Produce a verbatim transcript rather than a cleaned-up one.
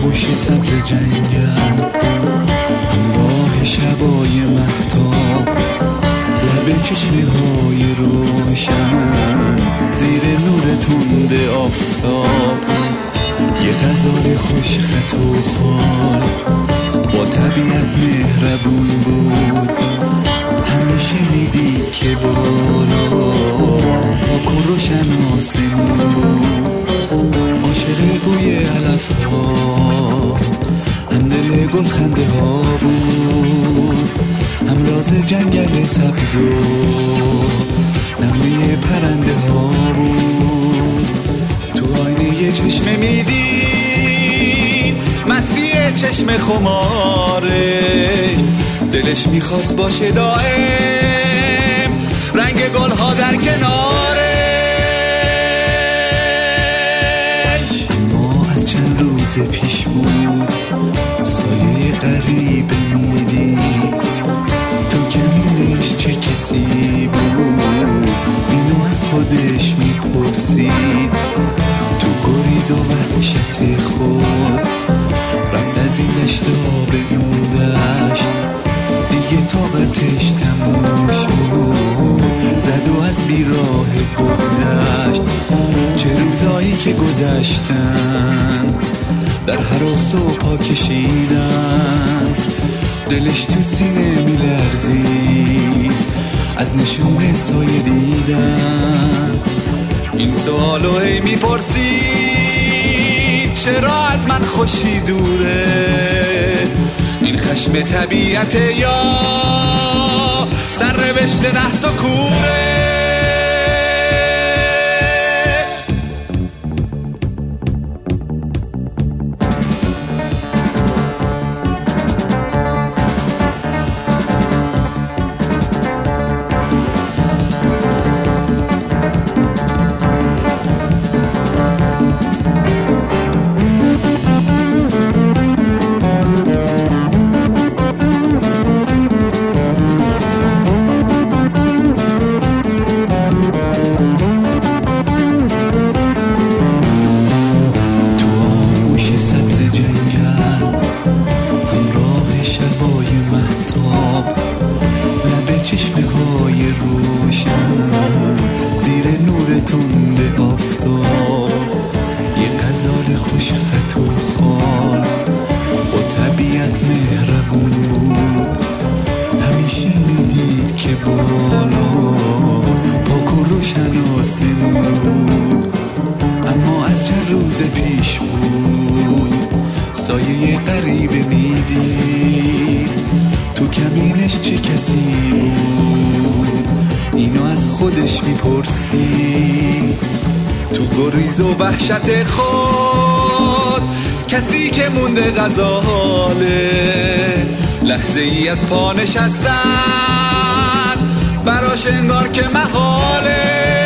آغوش سبز جنگل، همراه شبای مهتاب، لب چشمه های روشن زیر نور تند آفتاب. یه غزال خوش خط و خال با طبیعت مهربون بود، همیشه میدید که بالا پاک و روشن آسمون بود. عاشق بوی علف ها، هم دل گل خنده ها بود، هم راز جنگل سبز و نغمه پرنده ها بود. تو آینه یه چشمه میدید مستی چشم خماره، دلش میخواست باشه دائم رنگ گل ها در کنارش. ما از چند روز پیش بود سایه غریب میدید، تو کمینش چه کسی بود اینو از خودش میپرسید. تو گریز و وحشت خود رفت از این دشت به اون دشت، دیگه طاقتش تموم شد، زد و از بیراه بگذشت. چه روزایی که گذشتن در هراس و پا کشیدن، دلش تو سینه میلرزید از نشون سایه دیدن. این سوالو هی میپرسید چرا از من خوشی دوره، این خشم طبیعته یا سرنوشت نحس و کوره. وحشت خود کسی که مونده غزاله، لحظه ای از پا نشستن براش انگار که محاله.